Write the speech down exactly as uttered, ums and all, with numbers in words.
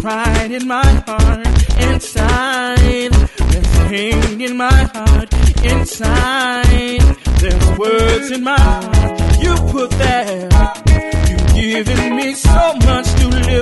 pride in my heart. Inside, there's pain in my heart. Inside, there's words in my heart. You put there. You've given me so much to live